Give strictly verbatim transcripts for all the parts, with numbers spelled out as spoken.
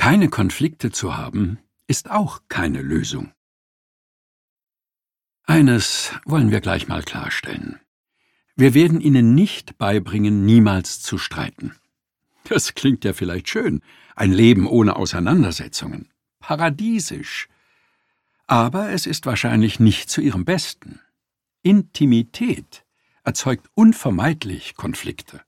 Keine Konflikte zu haben, ist auch keine Lösung. Eines wollen wir gleich mal klarstellen. Wir werden Ihnen nicht beibringen, niemals zu streiten. Das klingt ja vielleicht schön, ein Leben ohne Auseinandersetzungen. Paradiesisch. Aber es ist wahrscheinlich nicht zu Ihrem Besten. Intimität erzeugt unvermeidlich Konflikte.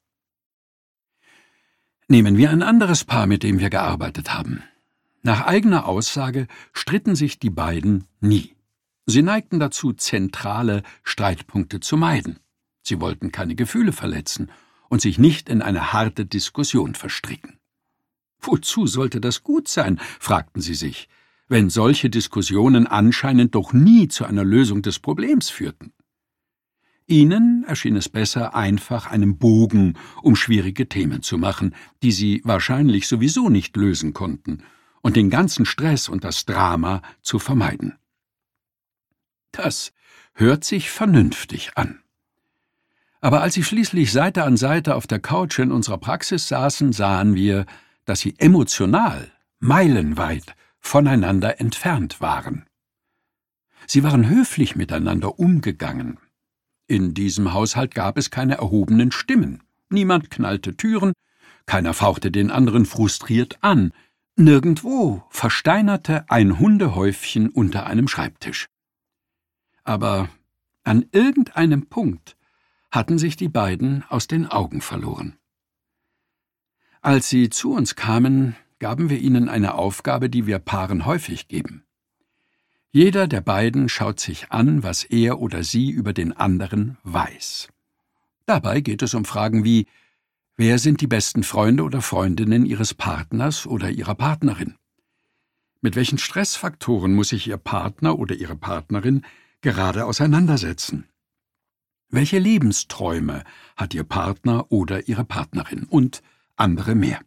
Nehmen wir ein anderes Paar, mit dem wir gearbeitet haben. Nach eigener Aussage stritten sich die beiden nie. Sie neigten dazu, zentrale Streitpunkte zu meiden. Sie wollten keine Gefühle verletzen und sich nicht in eine harte Diskussion verstricken. Wozu sollte das gut sein, fragten sie sich, wenn solche Diskussionen anscheinend doch nie zu einer Lösung des Problems führten. Ihnen erschien es besser, einfach einen Bogen um schwierige Themen zu machen, die sie wahrscheinlich sowieso nicht lösen konnten, und den ganzen Stress und das Drama zu vermeiden. Das hört sich vernünftig an. Aber als sie schließlich Seite an Seite auf der Couch in unserer Praxis saßen, sahen wir, dass sie emotional meilenweit voneinander entfernt waren. Sie waren höflich miteinander umgegangen. In diesem Haushalt gab es keine erhobenen Stimmen. Niemand knallte Türen, keiner fauchte den anderen frustriert an. Nirgendwo versteinerte ein Hundehäufchen unter einem Schreibtisch. Aber an irgendeinem Punkt hatten sich die beiden aus den Augen verloren. Als sie zu uns kamen, gaben wir ihnen eine Aufgabe, die wir Paaren häufig geben. Jeder der beiden schaut sich an, was er oder sie über den anderen weiß. Dabei geht es um Fragen wie: Wer sind die besten Freunde oder Freundinnen Ihres Partners oder Ihrer Partnerin? Mit welchen Stressfaktoren muss sich Ihr Partner oder Ihre Partnerin gerade auseinandersetzen? Welche Lebensträume hat Ihr Partner oder Ihre Partnerin? Und andere mehr.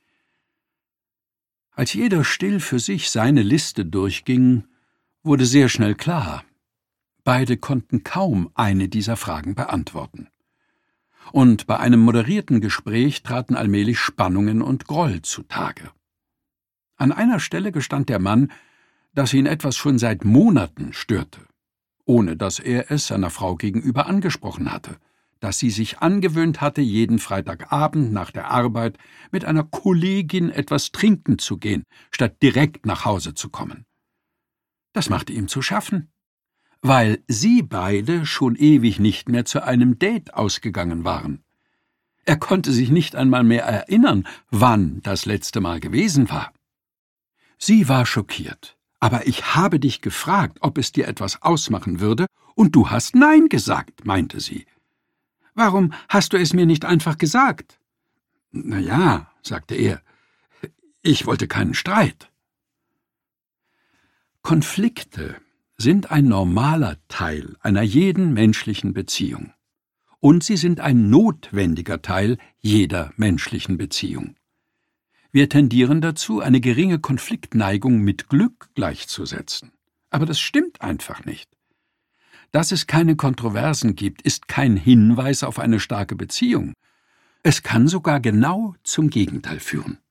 Als jeder still für sich seine Liste durchging, wurde sehr schnell klar: Beide konnten kaum eine dieser Fragen beantworten. Und bei einem moderierten Gespräch traten allmählich Spannungen und Groll zutage. An einer Stelle gestand der Mann, dass ihn etwas schon seit Monaten störte, ohne dass er es seiner Frau gegenüber angesprochen hatte, dass sie sich angewöhnt hatte, jeden Freitagabend nach der Arbeit mit einer Kollegin etwas trinken zu gehen, statt direkt nach Hause zu kommen. Das machte ihm zu schaffen, weil sie beide schon ewig nicht mehr zu einem Date ausgegangen waren. Er konnte sich nicht einmal mehr erinnern, wann das letzte Mal gewesen war. Sie war schockiert. »Aber ich habe dich gefragt, ob es dir etwas ausmachen würde, und du hast Nein gesagt«, meinte sie. »Warum hast du es mir nicht einfach gesagt?« »Na ja«, sagte er, »ich wollte keinen Streit.« Konflikte sind ein normaler Teil einer jeden menschlichen Beziehung. Und sie sind ein notwendiger Teil jeder menschlichen Beziehung. Wir tendieren dazu, eine geringe Konfliktneigung mit Glück gleichzusetzen. Aber das stimmt einfach nicht. Dass es keine Kontroversen gibt, ist kein Hinweis auf eine starke Beziehung. Es kann sogar genau zum Gegenteil führen.